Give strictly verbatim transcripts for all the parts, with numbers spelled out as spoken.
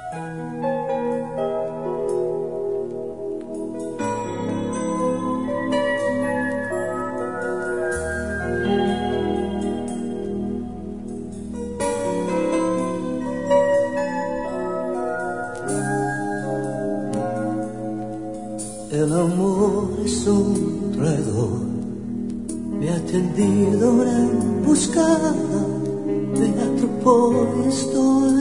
El amor es un traidor, me ha tendido una emboscada, me atrapó y estoy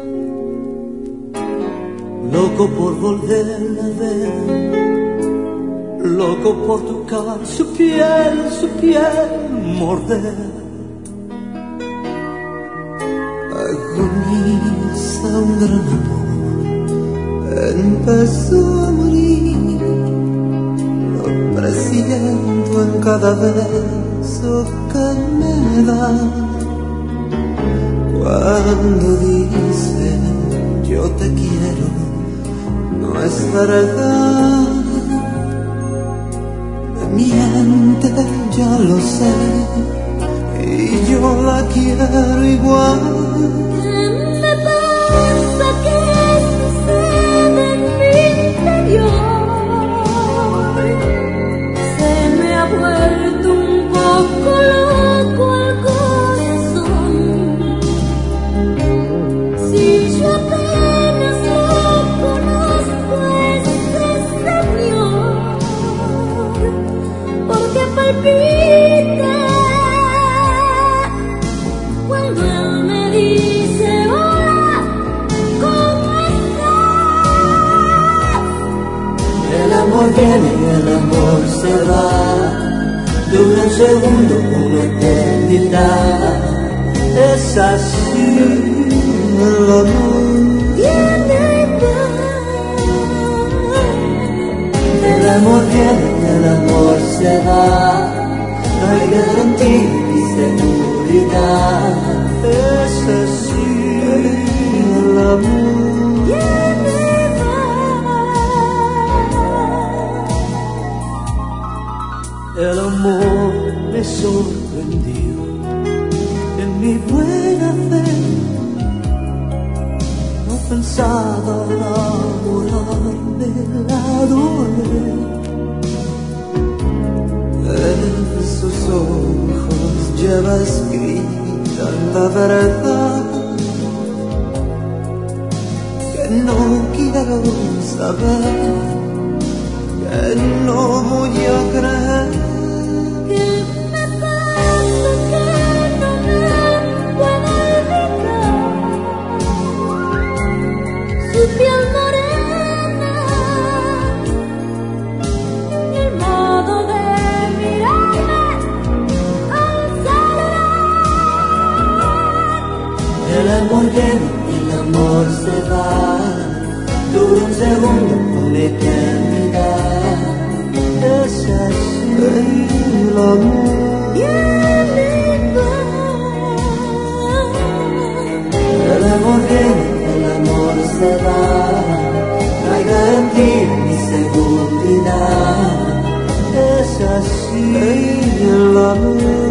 loco por volverla a ver, loco por tocar su piel, su piel, morder. Agoniza un gran amor, empezó a morir. Presiento en cada beso que me da. Cuando dice yo te quiero, no es verdad. Me miente, ya lo sé, y yo la quiero igual. ¿Qué me pasa? ¿Qué sucede en mi interior? Vuelto un poco loco al corazón. Si yo apenas lo conozco ese señor, porque palpita cuando él me dice hola, ¿cómo estás? El amor viene y el amor se va, dura un segundo, una eternidad. Es así el amor. Viene y va. El amor viene y el amor se va. No hay garantía ni seguridad. Es así el amor. Viene y va. El amor me sorprendió en mi buena fe. No pensaba enamorarme, la adoré. En sus ojos lleva escrita la verdad que no quiero saber, que no voy a creer. Su piel morena, el modo de mirarme al saludar. El amor viene y el amor se va, dura un segundo, una eternidad. Es así el amor. Viene y va. El amor viene, el amor se va, no hay garantía ni seguridad. Es así el amor.